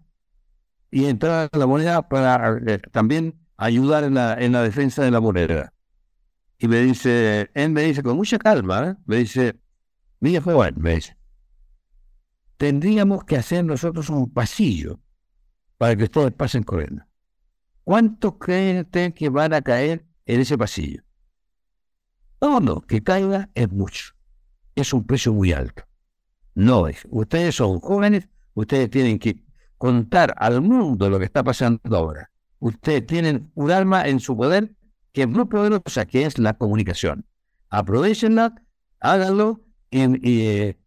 y entrar a La Moneda para también ayudar en la defensa de La Moneda. y él me dice con mucha calma, me dice, mira, joven, me dice, tendríamos que hacer nosotros un pasillo para que ustedes pasen corriendo. ¿Cuántos creen ustedes que van a caer en ese pasillo? No, que caiga es mucho. Es un precio muy alto. No es. Ustedes son jóvenes, ustedes tienen que contar al mundo lo que está pasando ahora. Ustedes tienen un arma en su poder que es muy poderosa, que es la comunicación. Aprovechenla, háganlo y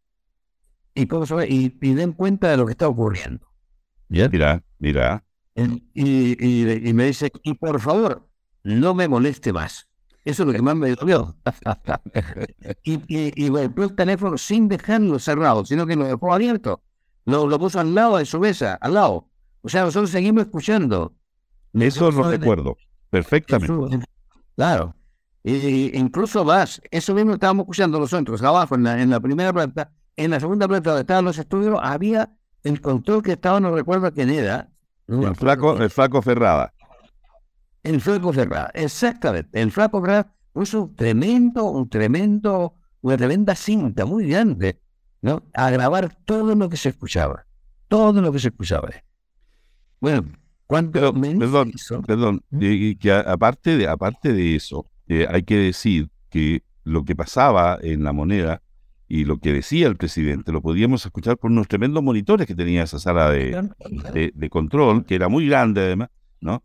den cuenta de lo que está ocurriendo. ¿Bien? Mira. Y me dice, y por favor, no me moleste más. Eso es lo que más me dolió. y golpeó el teléfono sin dejarlo cerrado, sino que lo dejó abierto. Lo puso al lado de su mesa, al lado. O sea, nosotros seguimos escuchando. Eso lo recuerdo perfectamente. Claro. Incluso más, eso mismo estábamos escuchando nosotros, abajo, en la primera planta. En la segunda planta donde estaban los estudios, había el control que estaba, no recuerdo quién era. El flaco Ferrada. El flaco Ferrada, exactamente. El flaco Ferrada puso una tremenda cinta muy grande, ¿no? A grabar todo lo que se escuchaba. Todo lo que se escuchaba. Bueno, cuando perdón, y que aparte de eso, hay que decir que lo que pasaba en La Moneda y lo que decía el presidente lo podíamos escuchar por unos tremendos monitores que tenía esa sala de control, que era muy grande además, ¿no?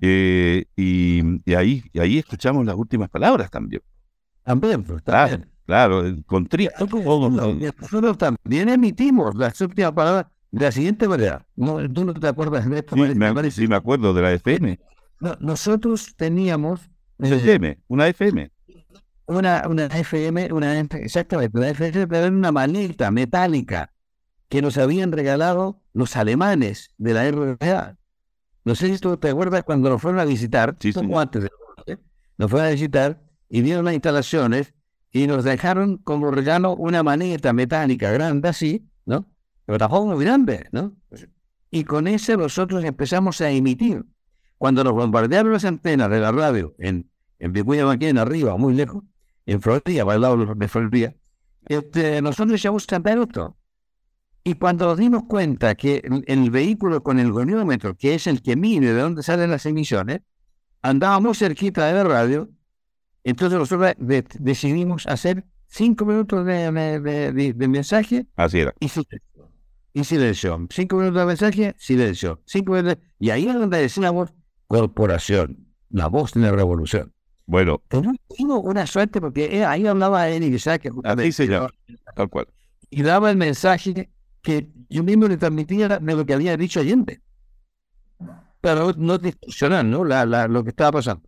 Y ahí escuchamos las últimas palabras también. También. Claro, con triste. Nosotros también emitimos las últimas palabras de la siguiente manera. No, ¿tú no te acuerdas de esto? Sí, me acuerdo de la FM. No, nosotros teníamos una FM. Una FM, exactamente, una FM, pero era una maleta metálica que nos habían regalado los alemanes de la RDA. No sé si tú te acuerdas cuando nos fueron a visitar, antes nos fueron a visitar y dieron las instalaciones y nos dejaron como regalo una maleta metálica grande así, ¿no? Pero tampoco muy grande, ¿no? Y con ese nosotros empezamos a emitir. Cuando nos bombardearon las antenas de la radio en Vicuña Maquena, arriba, muy lejos, en Florida, para el lado de Florida, nosotros echamos esto. Y cuando nos dimos cuenta que el vehículo con el goniómetro, que es el que mide de dónde salen las emisiones, andaba muy cerquita de la radio, entonces nosotros decidimos hacer 5 minutos de mensaje. Así era. Y silencio. 5 minutos de mensaje, silencio. 5 minutos y ahí es donde decíamos corporación, la voz de la revolución. Bueno. Tuvimos una suerte porque ahí hablaba Eric Isaac, así se llama, tal cual. Y daba el mensaje que yo mismo le transmitía de lo que había dicho Allende. Pero no distorsionar, ¿no? Lo que estaba pasando.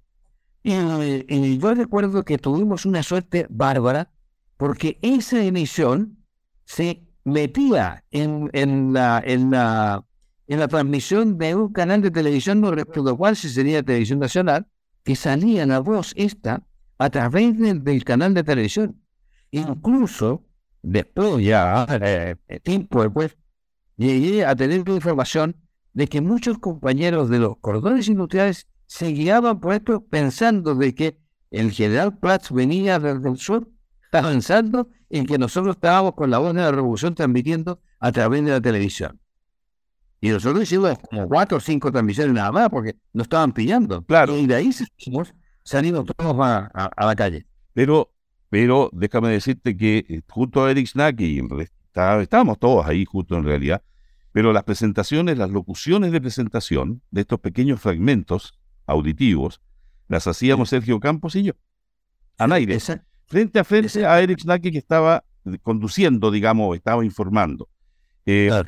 Y yo recuerdo que tuvimos una suerte bárbara porque esa emisión se metía en la transmisión de un canal de televisión, no recuerdo cuál, si sería Televisión Nacional, que salía la voz esta a través del canal de televisión. Incluso, después ya, tiempo después, llegué a tener información de que muchos compañeros de los cordones industriales se guiaban por esto pensando de que el general Prats venía desde el sur avanzando y que nosotros estábamos con la voz de la revolución transmitiendo a través de la televisión. Y nosotros hicimos como 4 o 5 transmisiones nada más porque nos estaban pillando. Claro. Y de ahí salimos todos a la calle. Pero déjame decirte que junto a Eric Snacki, estábamos todos ahí justo en realidad, pero las presentaciones, las locuciones de presentación de estos pequeños fragmentos auditivos, las hacíamos Sergio Campos y yo, al aire, frente a frente a Eric Snacki, que estaba conduciendo, digamos, estaba informando. Claro.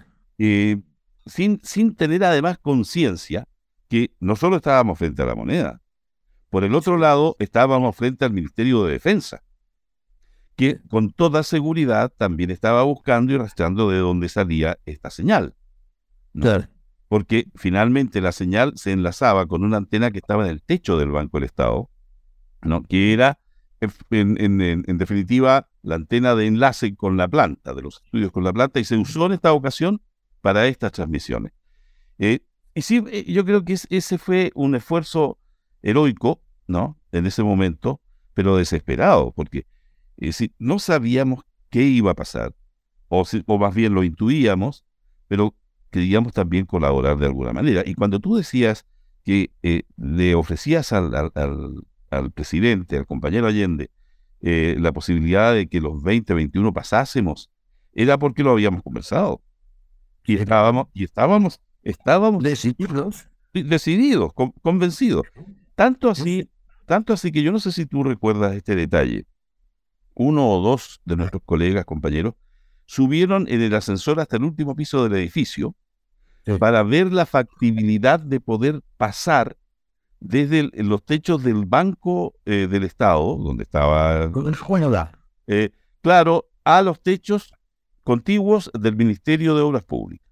Sin tener además conciencia que no solo estábamos frente a La Moneda, por el otro lado estábamos frente al Ministerio de Defensa, que con toda seguridad también estaba buscando y rastreando de dónde salía esta señal, ¿no? Claro. Porque finalmente la señal se enlazaba con una antena que estaba en el techo del Banco del Estado, ¿no? Que era, en definitiva, la antena de enlace con la planta, de los estudios con la planta, y se usó en esta ocasión para estas transmisiones. Y sí, yo creo que ese fue un esfuerzo heroico, ¿no? En ese momento, pero desesperados, porque no sabíamos qué iba a pasar, o más bien lo intuíamos, pero queríamos también colaborar de alguna manera. Y cuando tú decías que le ofrecías al presidente, al compañero Allende, la posibilidad de que los 2021 pasásemos, era porque lo habíamos conversado. Y estábamos decididos, convencidos. Tanto así que yo no sé si tú recuerdas este detalle. Uno o dos de nuestros colegas, compañeros, subieron en el ascensor hasta el último piso del edificio para ver la factibilidad de poder pasar desde los techos del Banco del Estado, donde estaba... claro, a los techos contiguos del Ministerio de Obras Públicas.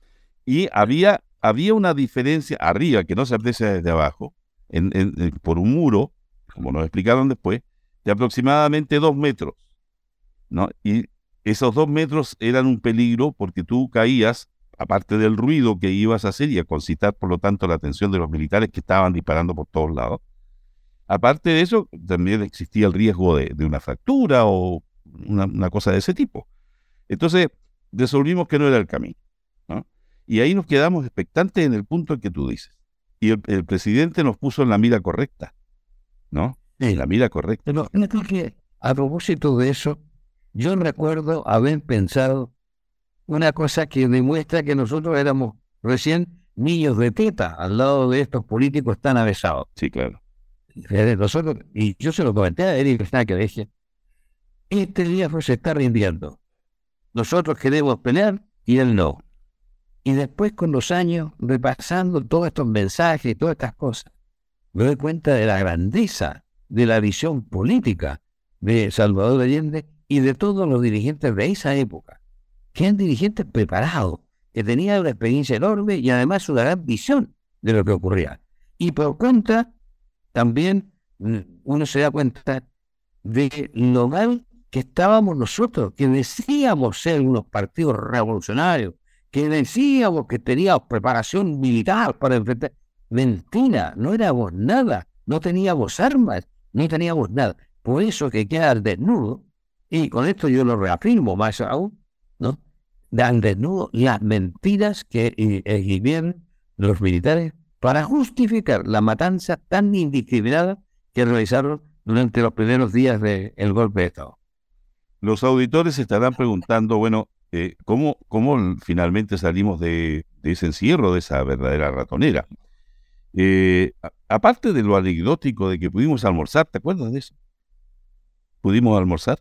Y había una diferencia arriba, que no se aprecia desde abajo, por un muro, como nos explicaron después, de aproximadamente 2 metros, ¿no? Y esos 2 metros eran un peligro porque tú caías, aparte del ruido que ibas a hacer y a concitar, por lo tanto, la atención de los militares que estaban disparando por todos lados. Aparte de eso, también existía el riesgo de una fractura o una cosa de ese tipo. Entonces, resolvimos que no era el camino, ¿no? Y ahí nos quedamos expectantes en el punto en que tú dices. Y el presidente nos puso en la mira correcta, ¿no? Sí. La mira correcta. Pero a propósito de eso, yo recuerdo haber pensado una cosa que demuestra que nosotros éramos recién niños de teta al lado de estos políticos tan avesados. Sí, claro. Nosotros, y yo se lo comenté a Eric Snack, le dije, este día se está rindiendo. Nosotros queremos pelear y él no. Y después con los años, repasando todos estos mensajes y todas estas cosas, me doy cuenta de la grandeza de la visión política de Salvador Allende y de todos los dirigentes de esa época, que eran dirigentes preparados, que tenían una experiencia enorme y además una gran visión de lo que ocurría. Y por cuenta, también uno se da cuenta de lo mal que estábamos nosotros, que decíamos ser unos partidos revolucionarios, que decíamos que teníamos preparación militar para enfrentar. Mentira, no éramos nada, no teníamos armas, no teníamos nada. Por eso que queda al desnudo, y con esto yo lo reafirmo más aún, ¿no? Dan desnudo las mentiras que exhibieron los militares para justificar la matanza tan indiscriminada que realizaron durante los primeros días del golpe de Estado. Los auditores se estarán preguntando, bueno, ¿cómo finalmente salimos de ese encierro, de esa verdadera ratonera? Aparte de lo anecdótico de que pudimos almorzar, ¿te acuerdas de eso? ¿Pudimos almorzar?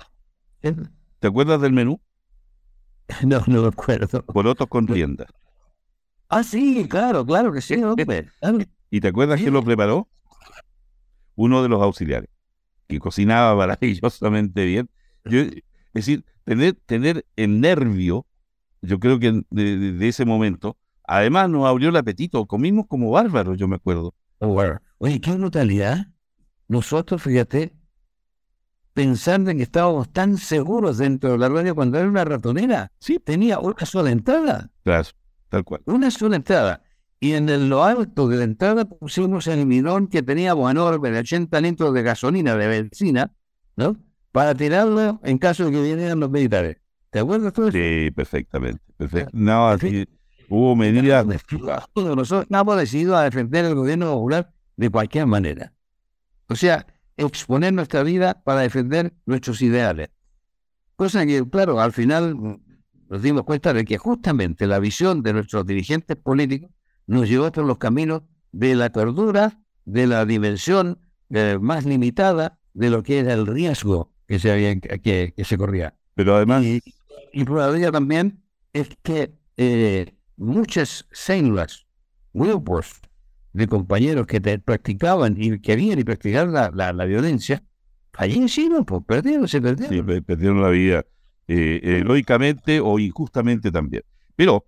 ¿Te acuerdas del menú? No me acuerdo. Porotos con rienda. Ah, sí, claro que sí. ¿Y te acuerdas quién lo preparó? Uno de los auxiliares, que cocinaba maravillosamente bien. Es decir, tener el nervio, yo creo que de ese momento, además nos abrió el apetito, comimos como bárbaros, yo me acuerdo. Oye, qué brutalidad. Nosotros, fíjate, pensando en que estábamos tan seguros dentro de la radio cuando era una ratonera. Sí. Tenía una sola entrada. Claro, tal cual. Una sola entrada. Y en lo alto de la entrada pusimos el bidón que teníamos enorme de 80 litros de gasolina, de benzina, ¿no? Para tirarlo en caso de que vinieran los militares. ¿Te acuerdas todo eso? Sí, perfectamente. No, así hubo medidas. Nosotros estamos decididos a defender el gobierno popular de cualquier manera. O sea, exponer nuestra vida para defender nuestros ideales. Cosa que, claro, al final nos dimos cuenta de que justamente la visión de nuestros dirigentes políticos nos llevó por los caminos de la cordura, de la dimensión más limitada de lo que era el riesgo que se corría. Pero además... Y probablemente también es que muchas células, grupos de compañeros que practicaban y querían y practicar la violencia, fallecieron, pues se perdieron. Sí, perdieron la vida heroicamente o injustamente también. Pero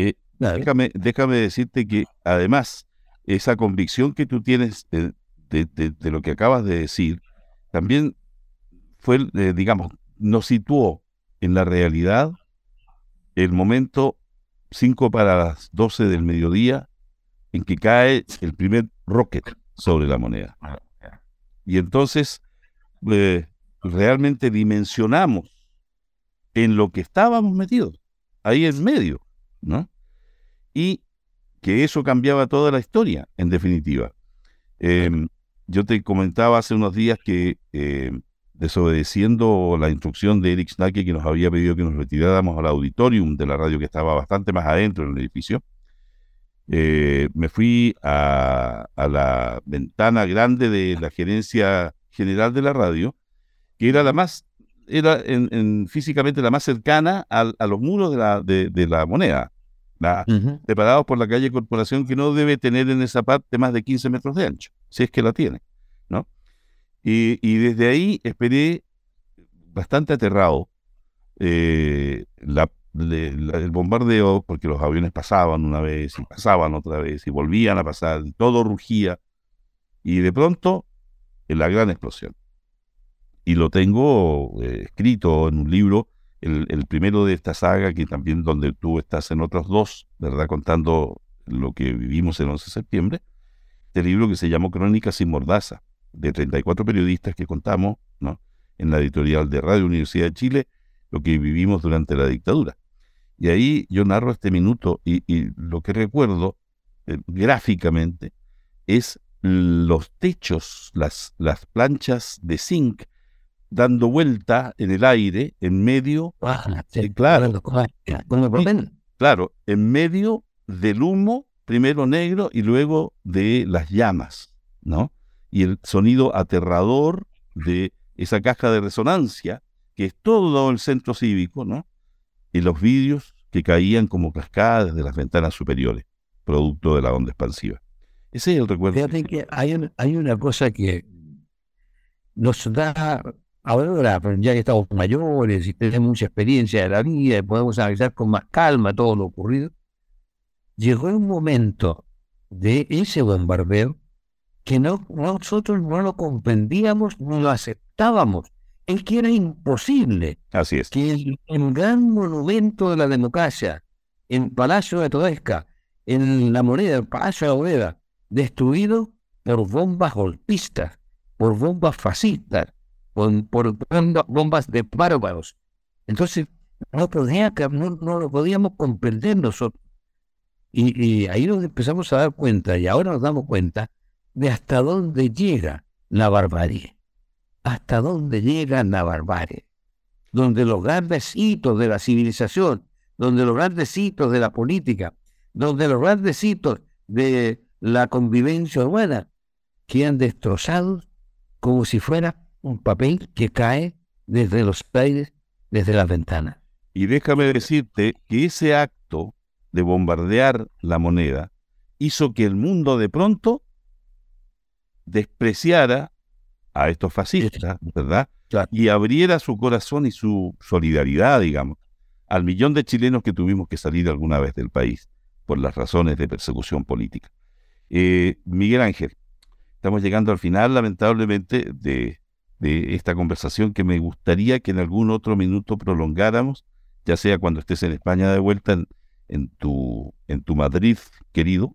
déjame decirte que además esa convicción que tú tienes de lo que acabas de decir, también fue, nos situó en la realidad el momento 5:12 del mediodía en que cae el primer rocket sobre la Moneda. Y entonces realmente dimensionamos en lo que estábamos metidos, ahí en medio, ¿no? Y que eso cambiaba toda la historia, en definitiva. Yo te comentaba hace unos días que, desobedeciendo la instrucción de Eric Snacke, que nos había pedido que nos retiráramos al auditorium de la radio, que estaba bastante más adentro en el edificio, me fui a la ventana grande de la gerencia general de la radio, que era físicamente la más cercana a los muros de la Moneda, separados por la calle Corporación, que no debe tener en esa parte más de 15 metros de ancho, si es que la tiene, ¿no? Y desde ahí esperé bastante aterrado el bombardeo, porque los aviones pasaban una vez y pasaban otra vez y volvían a pasar, todo rugía, y de pronto la gran explosión. Y lo tengo escrito en un libro, el primero de esta saga, que también donde tú estás en otros dos, ¿verdad?, contando lo que vivimos el 11 de septiembre, este libro que se llamó Crónicas sin Mordaza, de 34 periodistas que contamos, ¿no?, en la editorial de Radio Universidad de Chile, lo que vivimos durante la dictadura. Y ahí yo narro este minuto y lo que recuerdo gráficamente es los techos, las planchas de zinc dando vuelta en el aire, en medio, claro, en medio del humo, primero negro y luego de las llamas, ¿no? Y el sonido aterrador de esa caja de resonancia, que es todo el centro cívico, ¿no? Y los vidrios que caían como cascadas desde las ventanas superiores, producto de la onda expansiva. Ese es el recuerdo. Fíjate que hay una cosa que nos da ahora, ya que estamos mayores y tenemos mucha experiencia de la vida y podemos analizar con más calma todo lo ocurrido. Llegó un momento de ese bombardeo que nosotros no lo comprendíamos ni lo aceptábamos. Es que era imposible. Así es. Que el gran monumento de la democracia, en Palacio de Toesca, en La Moneda, el Palacio de la Moneda, destruido por bombas golpistas, por bombas fascistas, por bombas de bárbaros. Entonces, no lo podíamos comprender nosotros. Y ahí nos empezamos a dar cuenta, y ahora nos damos cuenta, de hasta dónde llega la barbarie. Hasta dónde llega la barbarie. Donde los grandes hitos de la civilización, donde los grandes hitos de la política, donde los grandes hitos de la convivencia humana quedan destrozados como si fuera un papel que cae desde los aires, desde las ventanas. Y déjame decirte que ese acto de bombardear La Moneda hizo que el mundo de pronto despreciara a estos fascistas, ¿verdad? Claro. Y abriera su corazón y su solidaridad, digamos, al millón de chilenos que tuvimos que salir alguna vez del país por las razones de persecución política. Miguel Ángel, estamos llegando al final, lamentablemente, de esta conversación que me gustaría que en algún otro minuto prolongáramos, ya sea cuando estés en España de vuelta, en tu Madrid querido,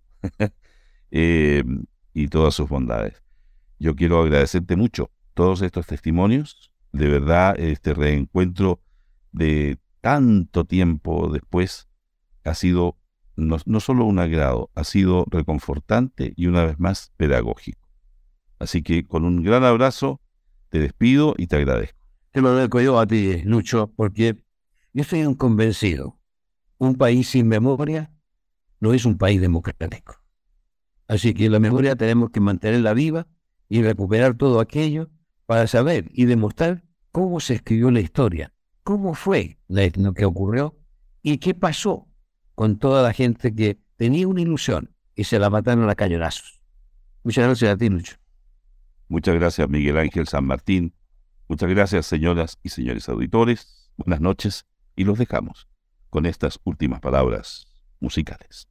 y todas sus bondades. Yo quiero agradecerte mucho todos estos testimonios, de verdad, este reencuentro de tanto tiempo después ha sido no solo un agrado, ha sido reconfortante y una vez más pedagógico. Así que con un gran abrazo te despido y te agradezco. Te lo agradezco yo a ti, Lucho, porque yo estoy convencido, un país sin memoria no es un país democrático. Así que la memoria tenemos que mantenerla viva y recuperar todo aquello para saber y demostrar cómo se escribió la historia, cómo fue lo que ocurrió y qué pasó con toda la gente que tenía una ilusión y se la mataron a cañonazos. Muchas gracias a ti, Lucho. Muchas gracias, Miguel Ángel San Martín. Muchas gracias, señoras y señores auditores. Buenas noches y los dejamos con estas últimas palabras musicales.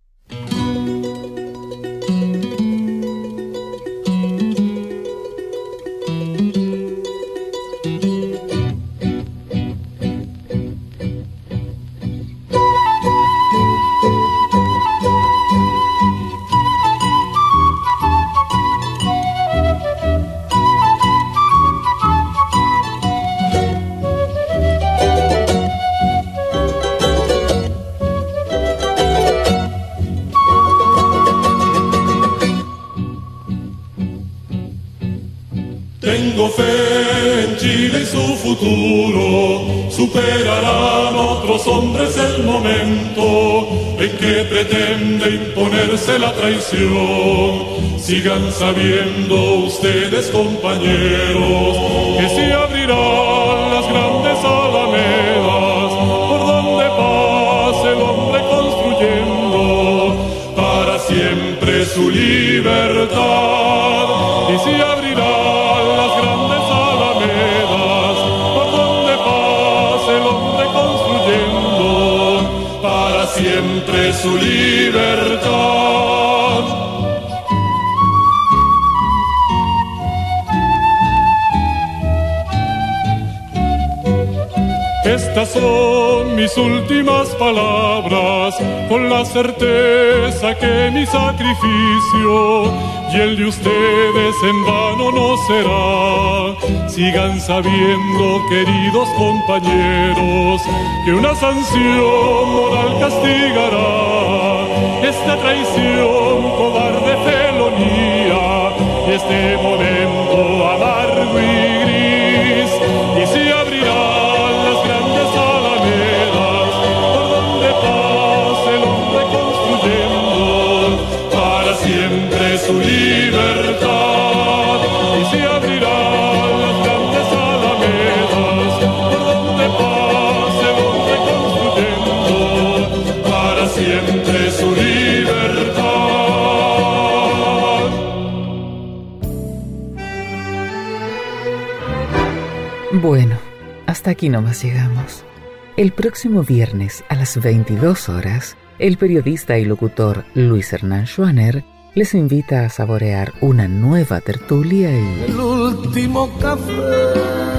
Tengo fe en Chile y su futuro, superarán otros hombres el momento en que pretende imponerse la traición. Sigan sabiendo ustedes, compañeros, que se abrirán las grandes alamedas por donde pase el hombre construyendo para siempre su libertad. Y se abrirán las grandes alamedas por donde pase el hombre construyendo para siempre su libertad. Estas son mis últimas palabras, con la certeza que mi sacrificio y el de ustedes en vano no será. Sigan sabiendo, queridos compañeros, que una sanción moral castigará esta traición, cobarde felonía y este momento amargo y gris. Y se abrirá siempre su libertad, y se abrirán las grandes alamedas por donde pase el hombre construyendo para siempre su libertad. Bueno, hasta aquí nomás llegamos. El próximo viernes a las 22 horas, el periodista y locutor Luis Hernán Schwanner les invita a saborear una nueva tertulia y el último café.